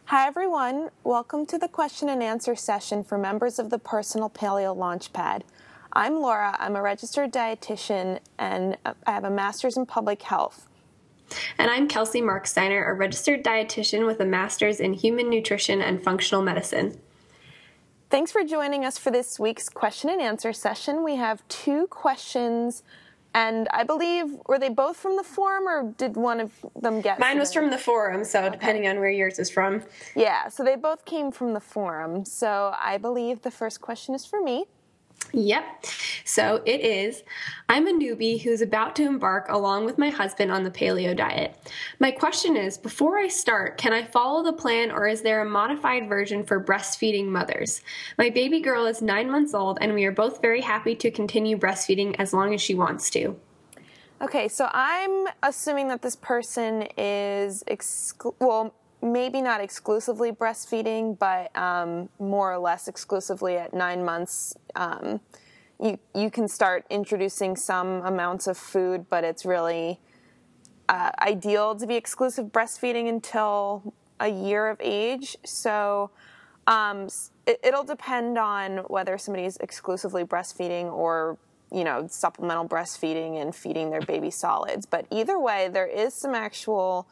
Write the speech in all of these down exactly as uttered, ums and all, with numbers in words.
Hi everyone, welcome to the question and answer session for members of the Personal Paleo Launchpad. I'm Laura, I'm a registered dietitian and I have a master's in public health. And I'm Kelsey Marksteiner, a registered dietitian with a master's in human nutrition and functional medicine. Thanks for joining us for this week's question and answer session. We have two questions, and I believe, were they both from the forum, or did one of them get Mine was submitted? from the forum, so okay. Depending on where yours is from. Yeah, so they both came from the forum. So I believe the first question is for me. Yep. So it is, I'm a newbie who's about to embark along with my husband on the paleo diet. My question is, before I start, can I follow the plan or is there a modified version for breastfeeding mothers? My baby girl is nine months old and we are both very happy to continue breastfeeding as long as she wants to. Okay, so I'm assuming that this person is, exclu- well, maybe not exclusively breastfeeding, but um, more or less exclusively at nine months. Um, you you can start introducing some amounts of food, but it's really uh, ideal to be exclusive breastfeeding until a year of age. So um, it, it'll depend on whether somebody's exclusively breastfeeding or you know, supplemental breastfeeding and feeding their baby solids. But either way, there is some actual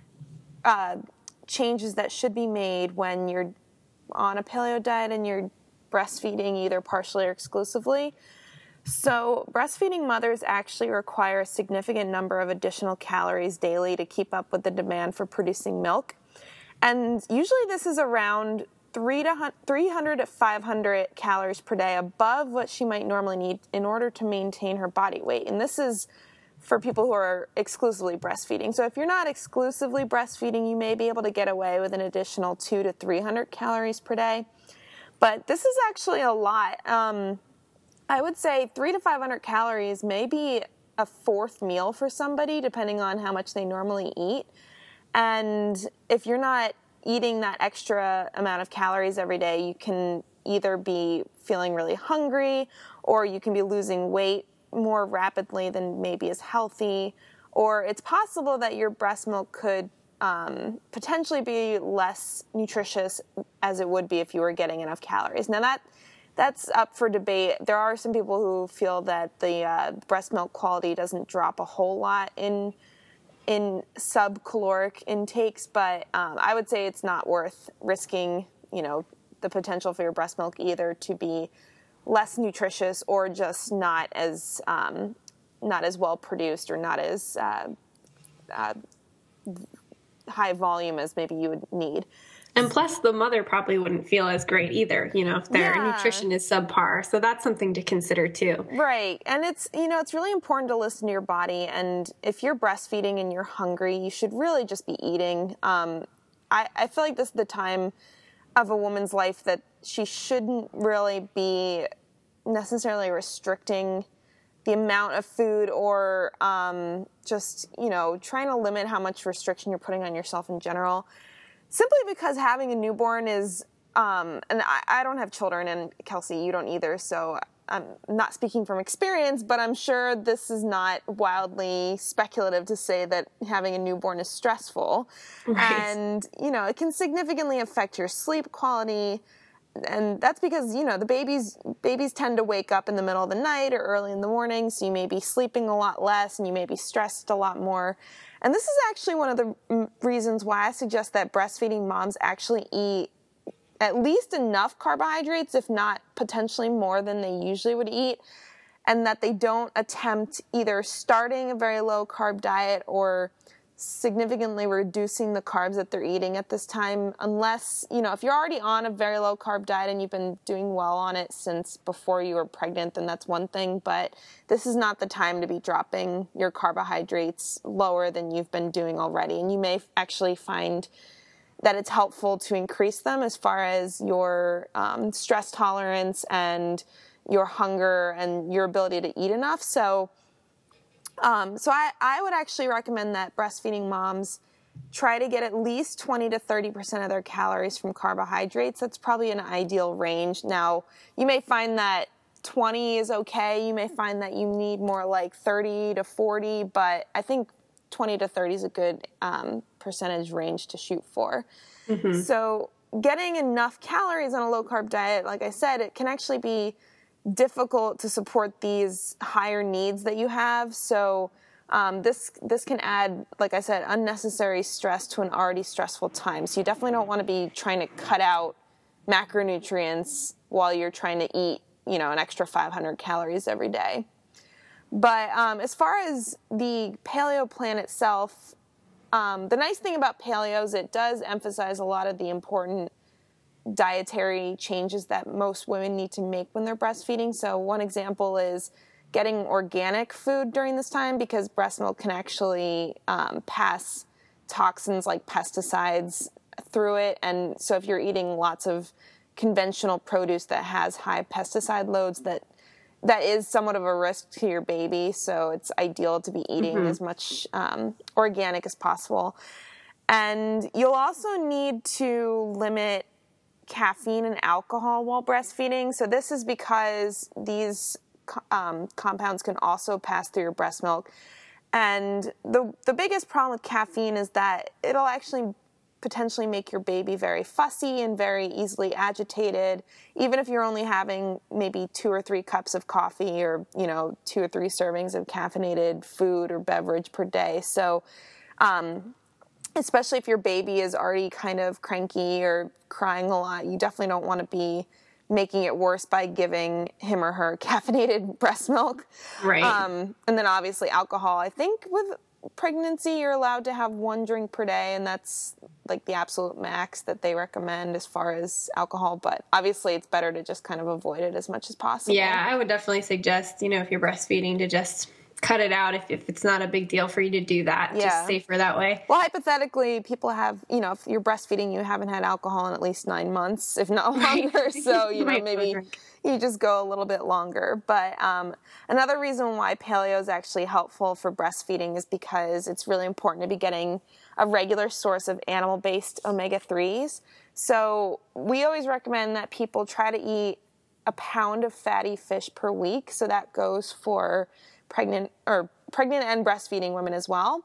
uh, changes that should be made when you're on a paleo diet and you're breastfeeding either partially or exclusively. So breastfeeding mothers actually require a significant number of additional calories daily to keep up with the demand for producing milk. And usually this is around three hundred to five hundred calories per day above what she might normally need in order to maintain her body weight. And this is for people who are exclusively breastfeeding. So if you're not exclusively breastfeeding, you may be able to get away with an additional two to three hundred calories per day. But this is actually a lot. Um, I would say three to five hundred calories may be a fourth meal for somebody, depending on how much they normally eat. And if you're not eating that extra amount of calories every day, you can either be feeling really hungry, or you can be losing weight more rapidly than maybe is healthy, or it's possible that your breast milk could um, potentially be less nutritious as it would be if you were getting enough calories. Now that that's up for debate. There are some people who feel that the uh, breast milk quality doesn't drop a whole lot in in subcaloric intakes, but um, I would say it's not worth risking, you know, the potential for your breast milk either to be less nutritious or just not as um, not as well produced or not as uh, uh, high volume as maybe you would need. And plus, the mother probably wouldn't feel as great either, you know, if their Yeah. nutrition is subpar. So that's something to consider too. Right. And it's, you know, it's really important to listen to your body. And if you're breastfeeding and you're hungry, you should really just be eating. Um, I, I feel like this is the time of a woman's life that she shouldn't really be necessarily restricting the amount of food or um, just, you know, trying to limit how much restriction you're putting on yourself in general. Simply because having a newborn is, um, and I, I don't have children, and Kelsey, you don't either, so I'm not speaking from experience, but I'm sure this is not wildly speculative to say that having a newborn is stressful. Right. And, you know, it can significantly affect your sleep quality. And that's because, you know, the babies babies tend to wake up in the middle of the night or early in the morning, so you may be sleeping a lot less and you may be stressed a lot more. And this is actually one of the reasons why I suggest that breastfeeding moms actually eat at least enough carbohydrates, if not potentially more than they usually would eat, and that they don't attempt either starting a very low carb diet or significantly reducing the carbs that they're eating at this time, unless, you know, if you're already on a very low carb diet and you've been doing well on it since before you were pregnant, then that's one thing, but this is not the time to be dropping your carbohydrates lower than you've been doing already. And you may actually find that it's helpful to increase them as far as your um, stress tolerance and your hunger and your ability to eat enough. So Um, so I, I would actually recommend that breastfeeding moms try to get at least twenty to thirty percent of their calories from carbohydrates. That's probably an ideal range. Now, you may find that twenty is okay. You may find that you need more like thirty to forty, but I think twenty to thirty is a good um, percentage range to shoot for. Mm-hmm. So getting enough calories on a low-carb diet, like I said, it can actually be difficult to support these higher needs that you have. So um, this this can add, like I said, unnecessary stress to an already stressful time. So you definitely don't want to be trying to cut out macronutrients while you're trying to eat, you know, an extra five hundred calories every day. But um, as far as the paleo plan itself, um, the nice thing about paleo is it does emphasize a lot of the important dietary changes that most women need to make when they're breastfeeding. So one example is getting organic food during this time, because breast milk can actually um, pass toxins like pesticides through it. And so if you're eating lots of conventional produce that has high pesticide loads, that that is somewhat of a risk to your baby. So it's ideal to be eating mm-hmm. as much um, organic as possible. And you'll also need to limit caffeine and alcohol while breastfeeding. So this is because these um, compounds can also pass through your breast milk. And the the biggest problem with caffeine is that it'll actually potentially make your baby very fussy and very easily agitated, even if you're only having maybe two or three cups of coffee, or, you know, two or three servings of caffeinated food or beverage per day. So, um, especially if your baby is already kind of cranky or crying a lot, you definitely don't want to be making it worse by giving him or her caffeinated breast milk. Right. Um, and then obviously alcohol. I think with pregnancy, you're allowed to have one drink per day, and that's like the absolute max that they recommend as far as alcohol. But obviously it's better to just kind of avoid it as much as possible. Yeah, I would definitely suggest, you know, if you're breastfeeding, to just cut it out if, if it's not a big deal for you to do that. Yeah. Just safer that way. Well, hypothetically, people have, you know, if you're breastfeeding, you haven't had alcohol in at least nine months, if not longer. Right. So, you know, maybe you just go a little bit longer. But um, another reason why paleo is actually helpful for breastfeeding is because it's really important to be getting a regular source of animal-based omega threes. So we always recommend that people try to eat a pound of fatty fish per week. So that goes for pregnant or pregnant and breastfeeding women as well.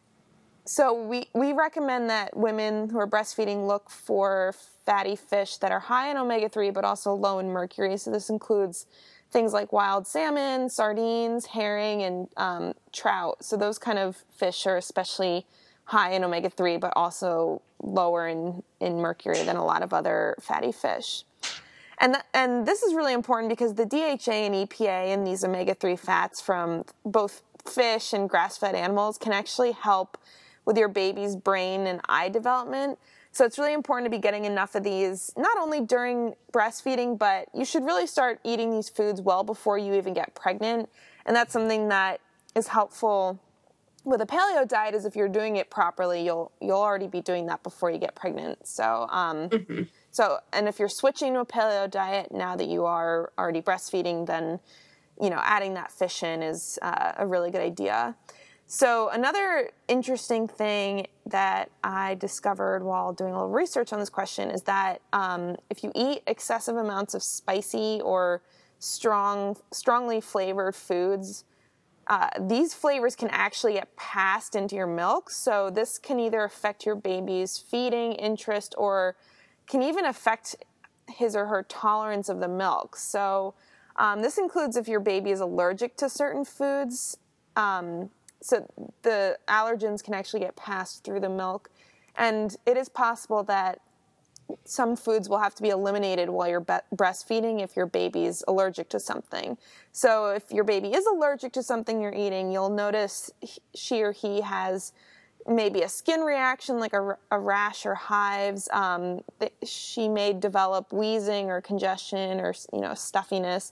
So we, we recommend that women who are breastfeeding look for fatty fish that are high in omega three but also low in mercury. So this includes things like wild salmon, sardines, herring, and um, trout. So those kind of fish are especially high in omega three but also lower in, in mercury than a lot of other fatty fish. And th- and this is really important because the D H A and E P A in these omega three fats from both fish and grass-fed animals can actually help with your baby's brain and eye development. So it's really important to be getting enough of these, not only during breastfeeding, but you should really start eating these foods well before you even get pregnant. And that's something that is helpful with a paleo diet, is if you're doing it properly, you'll you'll already be doing that before you get pregnant. So, um, mm-hmm. so, and if you're switching to a paleo diet now that you are already breastfeeding, then, you know, adding that fish in is uh, a really good idea. So another interesting thing that I discovered while doing a little research on this question is that um, if you eat excessive amounts of spicy or strong, strongly flavored foods, Uh, these flavors can actually get passed into your milk, so this can either affect your baby's feeding interest or can even affect his or her tolerance of the milk. So um, this includes if your baby is allergic to certain foods. Um, so the allergens can actually get passed through the milk, and it is possible that some foods will have to be eliminated while you're be- breastfeeding if your baby is allergic to something. So if your baby is allergic to something you're eating, you'll notice he, she or he has maybe a skin reaction like a, a rash or hives. Um, she may develop wheezing or congestion or, you know, stuffiness.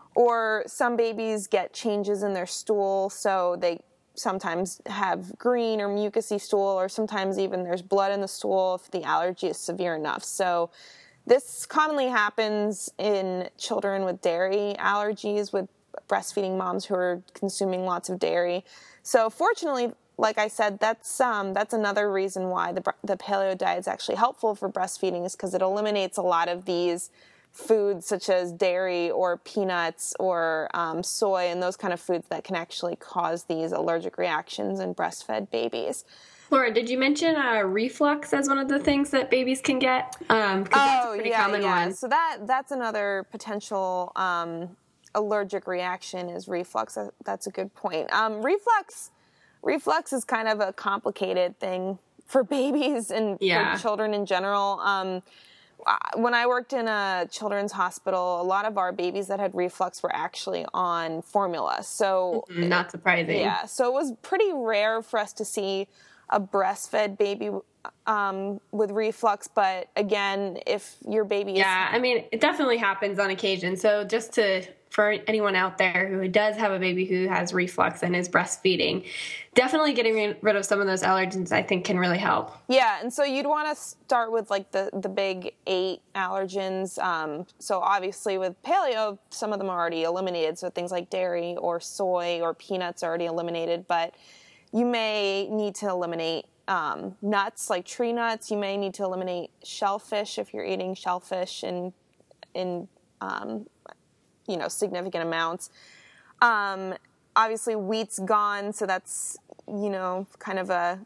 Or some babies get changes in their stool, so they sometimes have green or mucousy stool, or sometimes even there's blood in the stool if the allergy is severe enough. So this commonly happens in children with dairy allergies, with breastfeeding moms who are consuming lots of dairy. So fortunately, like I said, that's um, that's another reason why the the paleo diet is actually helpful for breastfeeding, is because it eliminates a lot of these foods such as dairy or peanuts or um, soy and those kind of foods that can actually cause these allergic reactions in breastfed babies. Laura, did you mention uh, reflux as one of the things that babies can get? Um, 'cause that's a Oh, pretty yeah, common yeah. one. So that that's another potential um, allergic reaction is reflux. That- That's a good point. Um, reflux, reflux is kind of a complicated thing for babies and Yeah. for children in general. Um, when I worked in a children's hospital, a lot of our babies that had reflux were actually on formula. So Mm, not surprising. yeah, so it was pretty rare for us to see a breastfed baby um, with reflux. But again, if your baby is... Yeah, I mean, it definitely happens on occasion. So just to, for anyone out there who does have a baby who has reflux and is breastfeeding, definitely getting rid of some of those allergens, I think, can really help. Yeah, and so you'd want to start with like the, the big eight allergens. Um, so obviously with paleo, some of them are already eliminated. So things like dairy or soy or peanuts are already eliminated. But you may need to eliminate um, nuts like tree nuts. You may need to eliminate shellfish if you're eating shellfish in in um, you know significant amounts. Um, obviously wheat's gone, so that's you know kind of a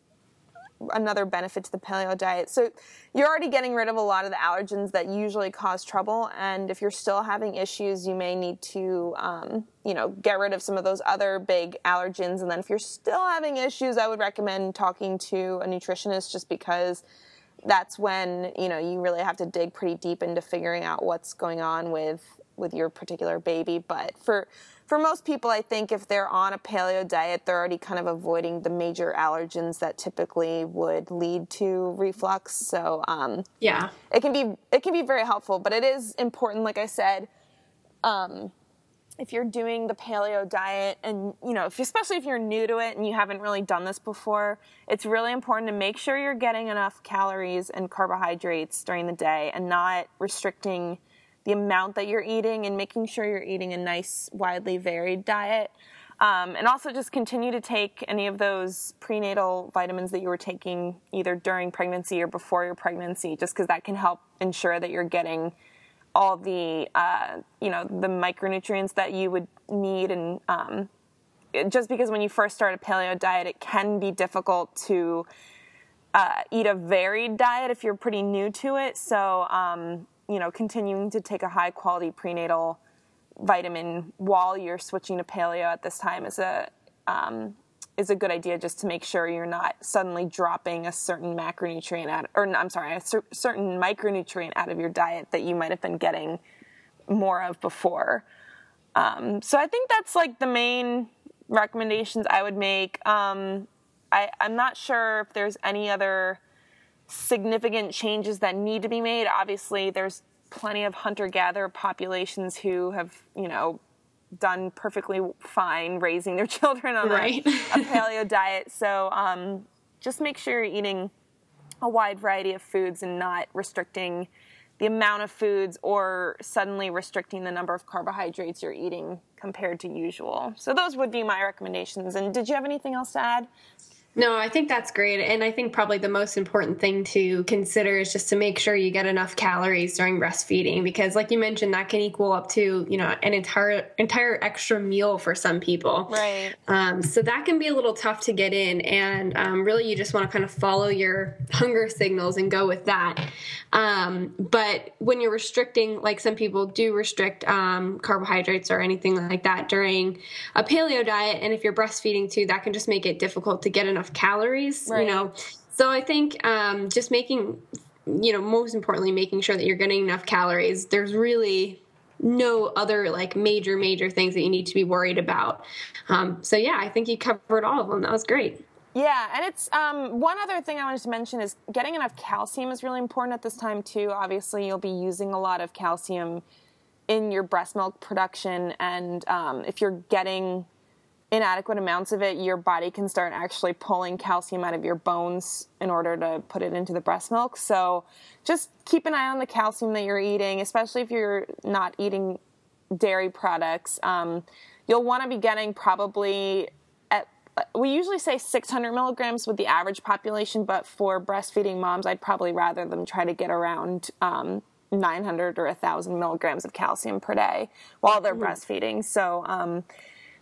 another benefit to the paleo diet. So you're already getting rid of a lot of the allergens that usually cause trouble, and if you're still having issues, you may need to, um, you know, get rid of some of those other big allergens. And then if you're still having issues, I would recommend talking to a nutritionist, just because that's when, you know, you really have to dig pretty deep into figuring out what's going on with with your particular baby. But for for most people, I think if they're on a paleo diet, they're already kind of avoiding the major allergens that typically would lead to reflux. So um, yeah, it can be it can be very helpful. But it is important, like I said, um, if you're doing the paleo diet, and you know, if, especially if you're new to it and you haven't really done this before, it's really important to make sure you're getting enough calories and carbohydrates during the day, and not restricting the amount that you're eating, and making sure you're eating a nice, widely varied diet. Um, and also just continue to take any of those prenatal vitamins that you were taking either during pregnancy or before your pregnancy, just because that can help ensure that you're getting all the, uh, you know, the micronutrients that you would need. And um, it, just because when you first start a paleo diet, it can be difficult to uh, eat a varied diet if you're pretty new to it. So, um, you know, continuing to take a high quality prenatal vitamin while you're switching to paleo at this time is a um, is a good idea, just to make sure you're not suddenly dropping a certain macronutrient out, or I'm sorry, a cer- certain micronutrient out of your diet that you might have been getting more of before. Um, so I think that's like the main recommendations I would make. Um, I, I'm not sure if there's any other significant changes that need to be made. Obviously, there's plenty of hunter-gatherer populations who have, you know, done perfectly fine raising their children on right. a, a paleo diet. So um, just make sure you're eating a wide variety of foods and not restricting the amount of foods or suddenly restricting the number of carbohydrates you're eating compared to usual. So those would be my recommendations. And did you have anything else to add? No, I think that's great. And I think probably the most important thing to consider is just to make sure you get enough calories during breastfeeding, because like you mentioned, that can equal up to, you know, an entire entire extra meal for some people. Right. Um, so that can be a little tough to get in. And um, really, you just want to kind of follow your hunger signals and go with that. Um, but when you're restricting, like some people do restrict um, carbohydrates or anything like that during a paleo diet, and if you're breastfeeding too, that can just make it difficult to get enough calories, right. you know. So I think um, just making, you know, most importantly, making sure that you're getting enough calories. There's really no other like major, major things that you need to be worried about. Um, so yeah, I think you covered all of them. That was great. Yeah, and it's um, one other thing I wanted to mention is getting enough calcium is really important at this time too. Obviously, you'll be using a lot of calcium in your breast milk production, and um, if you're getting inadequate amounts of it, your body can start actually pulling calcium out of your bones in order to put it into the breast milk. So just keep an eye on the calcium that you're eating, especially if you're not eating dairy products. Um, you'll want to be getting probably, at, we usually say six hundred milligrams with the average population, but for breastfeeding moms, I'd probably rather them try to get around um, nine hundred or one thousand milligrams of calcium per day while they're mm-hmm. breastfeeding. So, um,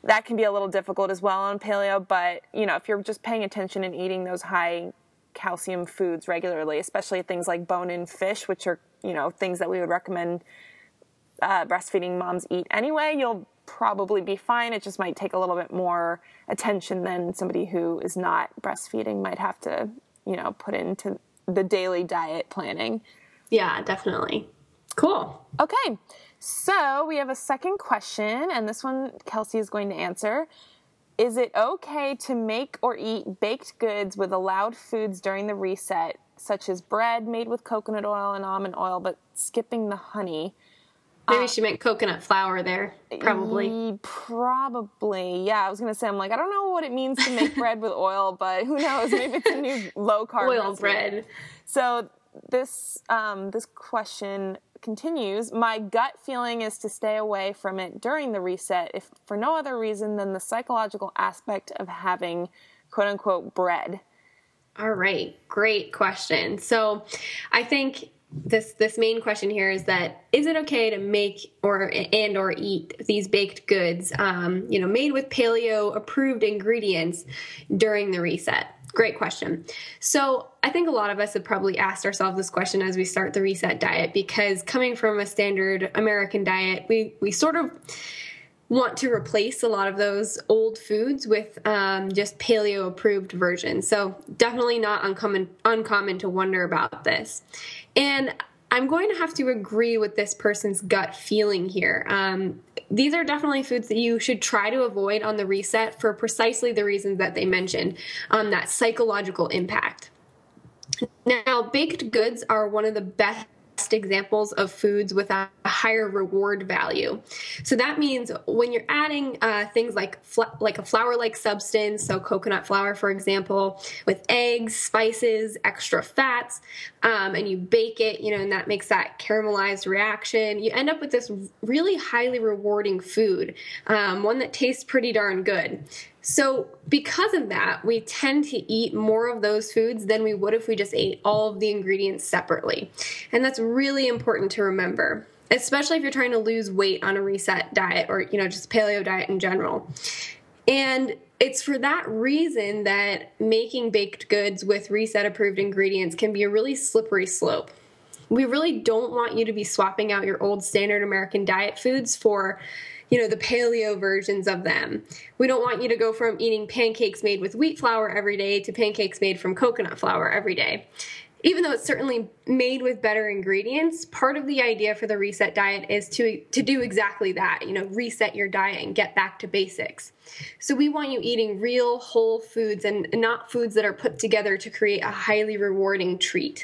that can be a little difficult as well on paleo. But, you know, if you're just paying attention and eating those high calcium foods regularly, especially things like bone-in fish, which are, you know, things that we would recommend uh, breastfeeding moms eat anyway, you'll probably be fine. It just might take a little bit more attention than somebody who is not breastfeeding might have to, you know, put into the daily diet planning. Yeah, definitely. Cool. Okay. So we have a second question, and this one Kelsey is going to answer. Is it okay to make or eat baked goods with allowed foods during the reset, such as bread made with coconut oil and almond oil, but skipping the honey? Maybe uh, she meant coconut flour there, probably. Probably, yeah. I was going to say, I'm like, I don't know what it means to make bread with oil, but who knows? Maybe it's a new low-carb oil recipe. bread. So this um, this question continues. My gut feeling is to stay away from it during the reset, if for no other reason than the psychological aspect of having quote-unquote bread. All right. Great question. So I think this this main question here is that, is it okay to make or and or eat these baked goods, um, you know, made with paleo approved ingredients during the reset? Great question. So I think a lot of us have probably asked ourselves this question as we start the reset diet, because coming from a standard American diet, we, we sort of want to replace a lot of those old foods with um, just paleo approved versions. So definitely not uncommon, uncommon to wonder about this. And I'm going to have to agree with this person's gut feeling here. Um, these are definitely foods that you should try to avoid on the reset for precisely the reasons that they mentioned, um, that psychological impact. Now, baked goods are one of the best examples of foods with a higher reward value. So that means when you're adding uh, things like fl- like a flour-like substance, so coconut flour, for example, with eggs, spices, extra fats, um, and you bake it, you know, and that makes that caramelized reaction, you end up with this really highly rewarding food, um, one that tastes pretty darn good. So because of that, we tend to eat more of those foods than we would if we just ate all of the ingredients separately. And that's really important to remember, especially if you're trying to lose weight on a reset diet or, you know, just paleo diet in general. And it's for that reason that making baked goods with reset approved ingredients can be a really slippery slope. We really don't want you to be swapping out your old standard American diet foods for, you know, the paleo versions of them. We don't want you to go from eating pancakes made with wheat flour every day to pancakes made from coconut flour every day. Even though it's certainly made with better ingredients, part of the idea for the reset diet is to, to do exactly that, you know, reset your diet and get back to basics. So we want you eating real whole foods and not foods that are put together to create a highly rewarding treat.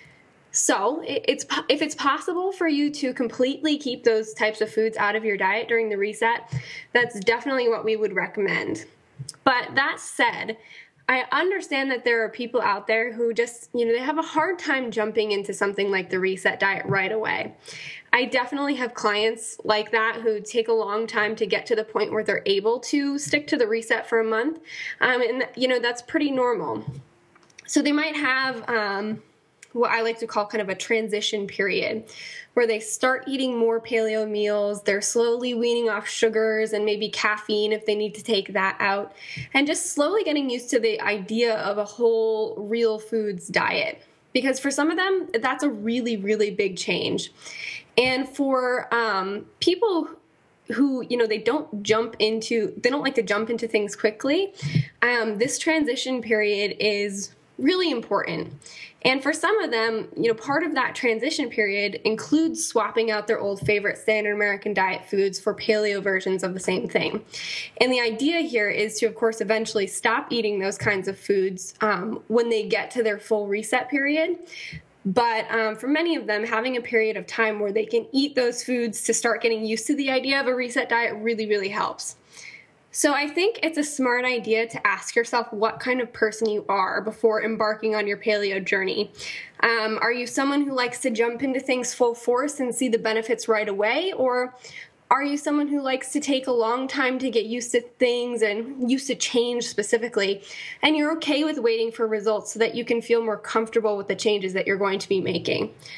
So it's if it's possible for you to completely keep those types of foods out of your diet during the reset, that's definitely what we would recommend. But that said, I understand that there are people out there who just, you know, they have a hard time jumping into something like the reset diet right away. I definitely have clients like that who take a long time to get to the point where they're able to stick to the reset for a month. Um, and, you know, that's pretty normal. So they might have um, what I like to call kind of a transition period, where they start eating more paleo meals, they're slowly weaning off sugars and maybe caffeine if they need to take that out, and just slowly getting used to the idea of a whole real foods diet. Because for some of them, that's a really, really big change. And for um, people who, you know, they don't jump into, they don't like to jump into things quickly, um, this transition period is really important. And for some of them, you know, part of that transition period includes swapping out their old favorite standard American diet foods for paleo versions of the same thing. And the idea here is to, of course, eventually stop eating those kinds of foods um, when they get to their full reset period. But um, for many of them, having a period of time where they can eat those foods to start getting used to the idea of a reset diet really, really helps. So I think it's a smart idea to ask yourself what kind of person you are before embarking on your paleo journey. Um, are you someone who likes to jump into things full force and see the benefits right away? Or are you someone who likes to take a long time to get used to things and used to change specifically, and you're okay with waiting for results so that you can feel more comfortable with the changes that you're going to be making?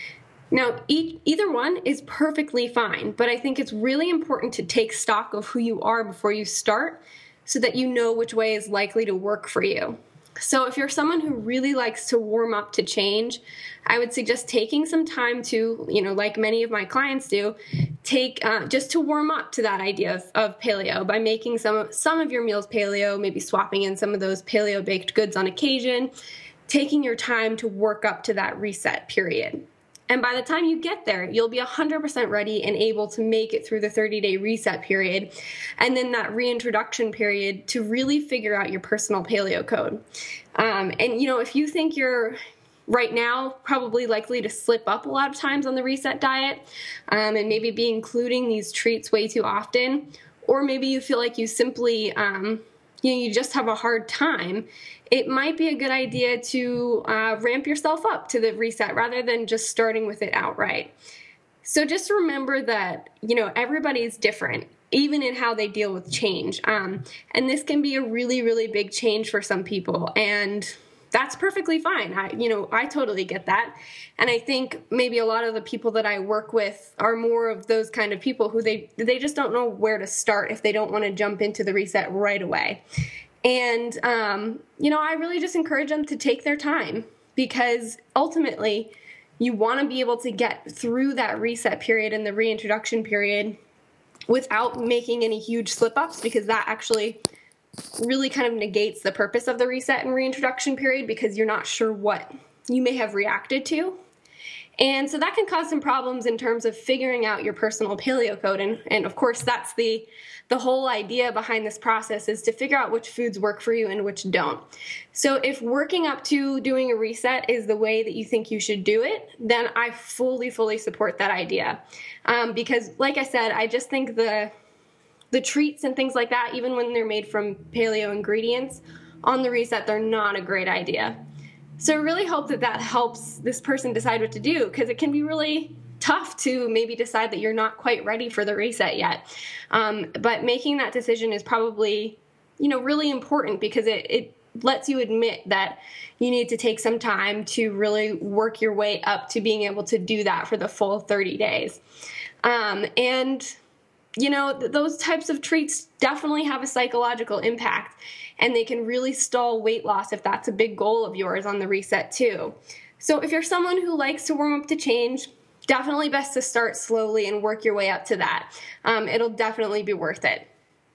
Now, each, either one is perfectly fine, but I think it's really important to take stock of who you are before you start so that you know which way is likely to work for you. So if you're someone who really likes to warm up to change, I would suggest taking some time to, you know, like many of my clients do, take uh, just to warm up to that idea of, of paleo by making some, some of your meals paleo, maybe swapping in some of those paleo baked goods on occasion, taking your time to work up to that reset period. And by the time you get there, you'll be one hundred percent ready and able to make it through the thirty-day reset period and then that reintroduction period to really figure out your personal paleo code. Um, and, you know, if you think you're right now probably likely to slip up a lot of times on the reset diet um, and maybe be including these treats way too often, or maybe you feel like you simply, um, you know, you just have a hard time, it might be a good idea to uh, ramp yourself up to the reset rather than just starting with it outright. So just remember that, you know, everybody's different, even in how they deal with change. Um, and this can be a really, really big change for some people. And that's perfectly fine. I, you know, I totally get that. And I think maybe a lot of the people that I work with are more of those kind of people who they, they just don't know where to start if they don't want to jump into the reset right away. And, um, you know, I really just encourage them to take their time because ultimately you want to be able to get through that reset period and the reintroduction period without making any huge slip-ups because that actually really kind of negates the purpose of the reset and reintroduction period because you're not sure what you may have reacted to. And so that can cause some problems in terms of figuring out your personal paleo code. And, and of course, that's the the whole idea behind this process is to figure out which foods work for you and which don't. So if working up to doing a reset is the way that you think you should do it, then I fully, fully support that idea. Um, because like I said, I just think the the treats and things like that, even when they're made from paleo ingredients, on the reset, they're not a great idea. So I really hope that that helps this person decide what to do because it can be really tough to maybe decide that you're not quite ready for the reset yet. Um, but making that decision is probably, you know, really important because it, it lets you admit that you need to take some time to really work your way up to being able to do that for the full thirty days. Um, and, you know, th- those types of treats definitely have a psychological impact. And they can really stall weight loss if that's a big goal of yours on the reset too. So if you're someone who likes to warm up to change, definitely best to start slowly and work your way up to that. Um, it'll definitely be worth it.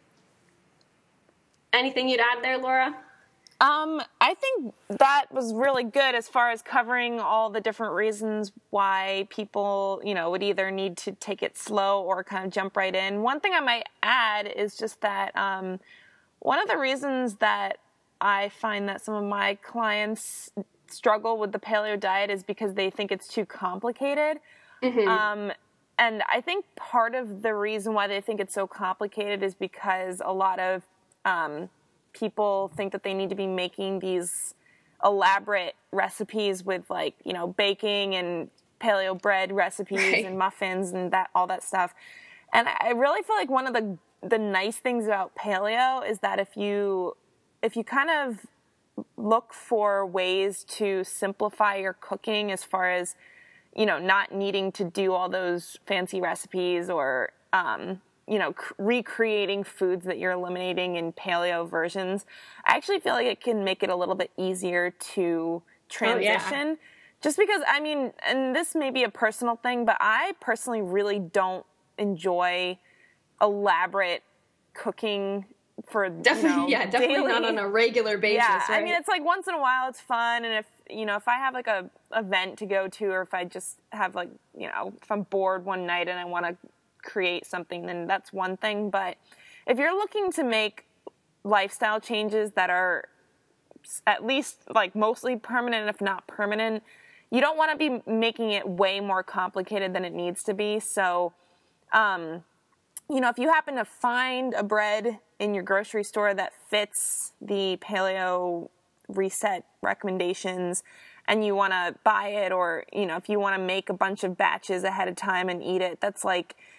Anything you'd add there, Laura? Um, I think that was really good as far as covering all the different reasons why people, you know, would either need to take it slow or kind of jump right in. One thing I might add is just that, um, one of the reasons that I find that some of my clients struggle with the paleo diet is because they think it's too complicated. Mm-hmm. Um, and I think part of the reason why they think it's so complicated is because a lot of um, people think that they need to be making these elaborate recipes with, like, you know, baking and paleo bread recipes right. and muffins and that all that stuff. And I really feel like one of the the nice things about paleo is that if you if you kind of look for ways to simplify your cooking as far as, you know, not needing to do all those fancy recipes or, um, you know, c- recreating foods that you're eliminating in paleo versions, I actually feel like it can make it a little bit easier to transition. Oh, yeah. Just because, I mean, and this may be a personal thing, but I personally really don't enjoy elaborate cooking for, definitely, you know, yeah, definitely daily. Not on a regular basis. Yeah, right? I mean, it's like once in a while it's fun, and if, you know, if I have like a event to go to, or if I just have like, you know, if I'm bored one night and I want to create something, then that's one thing. But if you're looking to make lifestyle changes that are at least like mostly permanent, if not permanent, you don't want to be making it way more complicated than it needs to be. So, um, you know, if you happen to find a bread in your grocery store that fits the paleo reset recommendations and you want to buy it, or, you know, if you want to make a bunch of batches ahead of time and eat it, that's like,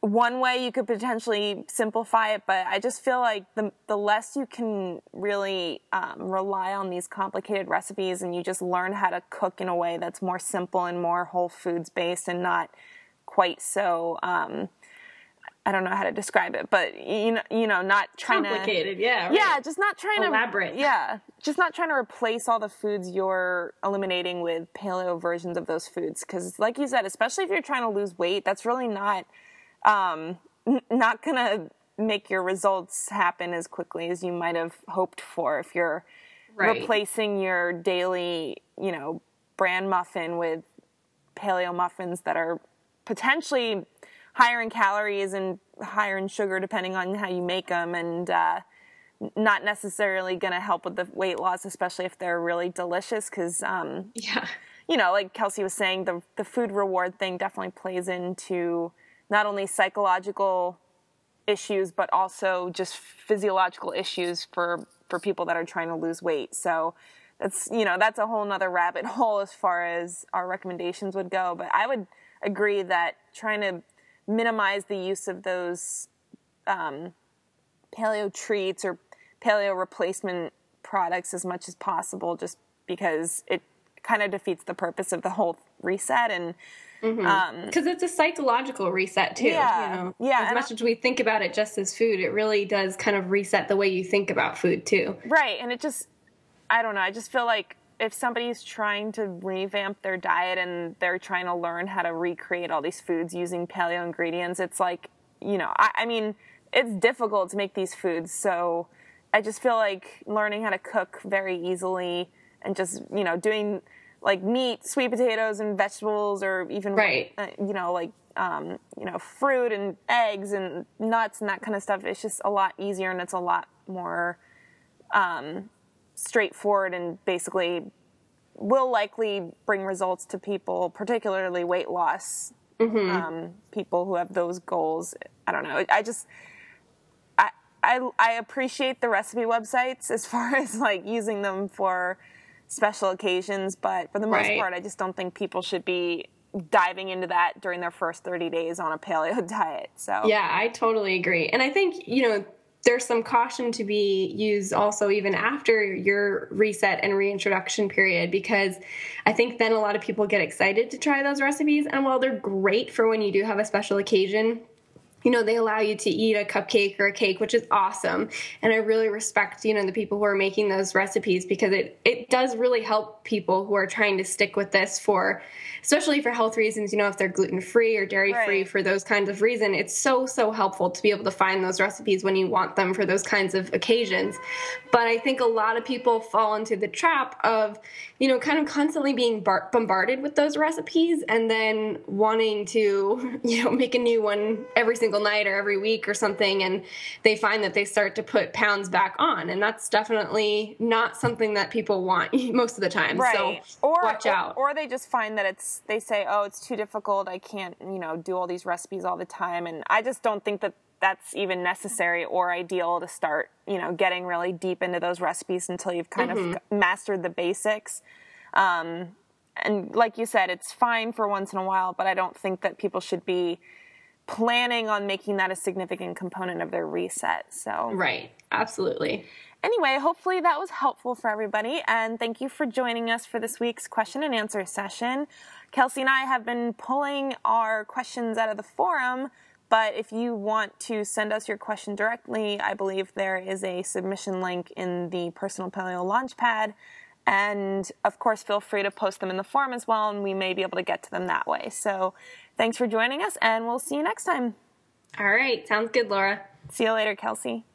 one way you could potentially simplify it, but I just feel like the the less you can really um, rely on these complicated recipes and you just learn how to cook in a way that's more simple and more whole foods based and not quite so, um, I don't know how to describe it, but you know, you know, not trying complicated, to, yeah, right. yeah, just not trying elaborate, to, yeah, just not trying to replace all the foods you're eliminating with paleo versions of those foods, because like you said, especially if you're trying to lose weight, that's really not. Um, not going to make your results happen as quickly as you might have hoped for if you're right. replacing your daily, you know, bran muffin with paleo muffins that are potentially higher in calories and higher in sugar depending on how you make them, and uh, not necessarily going to help with the weight loss, especially if they're really delicious, because, um, yeah. you know, like Kelsey was saying, the the food reward thing definitely plays into not only psychological issues, but also just physiological issues for, for people that are trying to lose weight. So that's, you know, that's a whole nother rabbit hole as far as our recommendations would go. But I would agree that trying to minimize the use of those um, paleo treats or paleo replacement products as much as possible, just because it kind of defeats the purpose of the whole reset. And Mm-hmm. Um, because it's a psychological reset too. Yeah, you know? yeah. As much I, as we think about it just as food, it really does kind of reset the way you think about food too. Right, and it just, I don't know, I just feel like if somebody's trying to revamp their diet and they're trying to learn how to recreate all these foods using paleo ingredients, it's like, you know, I, I mean, it's difficult to make these foods, so I just feel like learning how to cook very easily and just, you know, doing like meat, sweet potatoes, and vegetables, or even, right. uh, you know, like, um, you know, fruit and eggs and nuts and that kind of stuff. It's just a lot easier and it's a lot more um, straightforward, and basically will likely bring results to people, particularly weight loss, mm-hmm. um, people who have those goals. I don't know. I just, I, I, I appreciate the recipe websites as far as like using them for special occasions, but for the most right. part, I just don't think people should be diving into that during their first thirty days on a paleo diet. So yeah, I totally agree. And I think, you know, there's some caution to be used also even after your reset and reintroduction period, because I think then a lot of people get excited to try those recipes. And while they're great for when you do have a special occasion, you know, they allow you to eat a cupcake or a cake, which is awesome. And I really respect, you know, the people who are making those recipes, because it, it does really help people who are trying to stick with this for, especially for health reasons, you know, if they're gluten-free or dairy-free, right. for those kinds of reasons. It's so, so helpful to be able to find those recipes when you want them for those kinds of occasions. But I think a lot of people fall into the trap of, you know, kind of constantly being bar- bombarded with those recipes and then wanting to, you know, make a new one every single night or every week or something, and they find that they start to put pounds back on, and that's definitely not something that people want most of the time. Right. So or, watch out. Or, or they just find that it's, they say, oh, it's too difficult, I can't, you know, do all these recipes all the time, and I just don't think that that's even necessary or ideal to start, you know, getting really deep into those recipes until you've kind mm-hmm. of mastered the basics. Um, and like you said, it's fine for once in a while, but I don't think that people should be planning on making that a significant component of their reset. So right, absolutely. Anyway, hopefully that was helpful for everybody, and thank you for joining us for this week's question and answer session. Kelsey and I have been pulling our questions out of the forum, but if you want to send us your question directly, I believe there is a submission link in the Personal Paleo Launchpad, and of course feel free to post them in the forum as well, and we may be able to get to them that way. So thanks for joining us, and we'll see you next time. All right. Sounds good, Laura. See you later, Kelsey.